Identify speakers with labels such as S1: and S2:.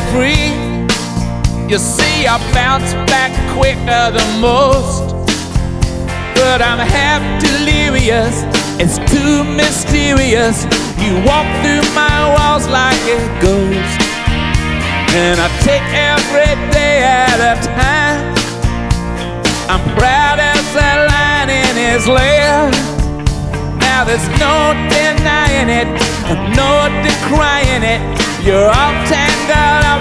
S1: free. You see, I bounce back quicker than most, but I'm half delirious, it's too mysterious. You walk through my walls like a ghost, and I take every day at a time. I'm proud as a lion in his lair. Now there's no denying it, no decrying it. You're all tangled up